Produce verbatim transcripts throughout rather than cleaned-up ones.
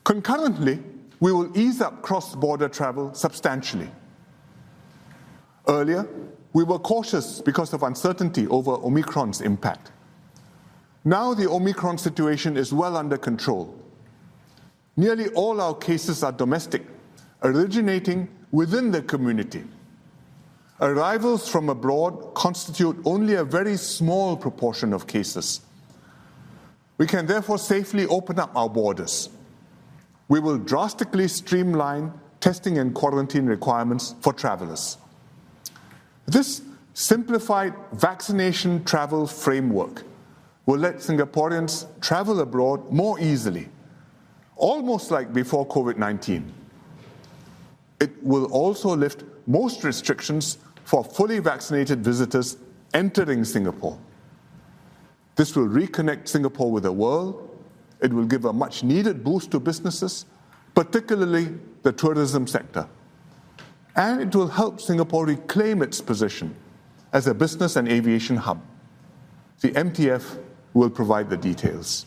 Concurrently, we will ease up cross-border travel substantially. Earlier, we were cautious because of uncertainty over Omicron's impact. Now the Omicron situation is well under control. Nearly all our cases are domestic, originating within the community. Arrivals from abroad constitute only a very small proportion of cases. We can therefore safely open up our borders. We will drastically streamline testing and quarantine requirements for travelers. This simplified vaccination travel framework will let Singaporeans travel abroad more easily, almost like before COVID nineteen. It will also lift most restrictions for fully vaccinated visitors entering Singapore. This will reconnect Singapore with the world. It will give a much-needed boost to businesses, particularly the tourism sector. And it will help Singapore reclaim its position as a business and aviation hub. The M T F will provide the details.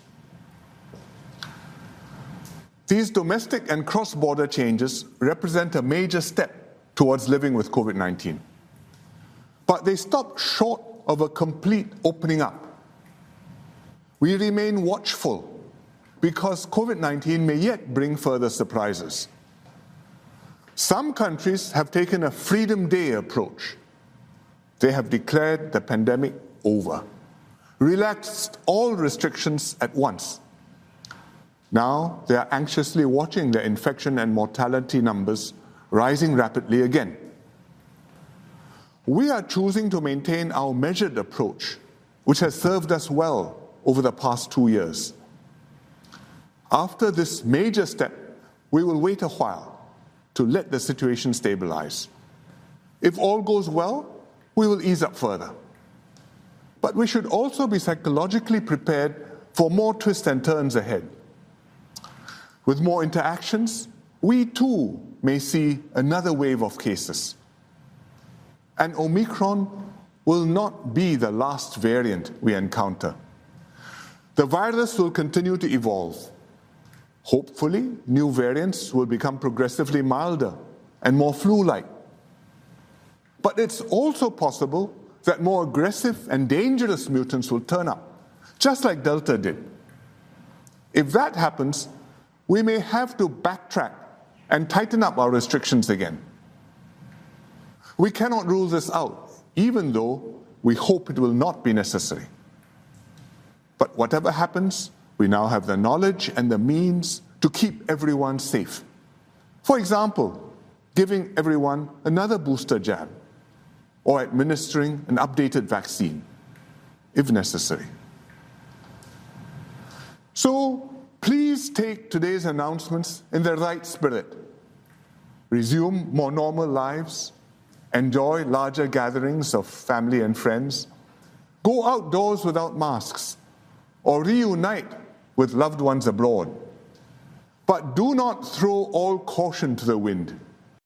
These domestic and cross-border changes represent a major step towards living with COVID nineteen. But they stop short of a complete opening up. We remain watchful because COVID nineteen may yet bring further surprises. Some countries have taken a Freedom Day approach. They have declared the pandemic over, relaxed all restrictions at once. Now they are anxiously watching their infection and mortality numbers rising rapidly again. We are choosing to maintain our measured approach, which has served us well over the past two years. After this major step, we will wait a while to let the situation stabilize. If all goes well, we will ease up further. But we should also be psychologically prepared for more twists and turns ahead. With more interactions, we too may see another wave of cases. And Omicron will not be the last variant we encounter. The virus will continue to evolve. Hopefully, new variants will become progressively milder and more flu-like. But it's also possible that more aggressive and dangerous mutants will turn up, just like Delta did. If that happens, we may have to backtrack and tighten up our restrictions again. We cannot rule this out, even though we hope it will not be necessary. But whatever happens, we now have the knowledge and the means to keep everyone safe. For example, giving everyone another booster jab or administering an updated vaccine, if necessary. So please take today's announcements in the right spirit. Resume more normal lives, enjoy larger gatherings of family and friends, go outdoors without masks, or reunite with loved ones abroad. But do not throw all caution to the wind.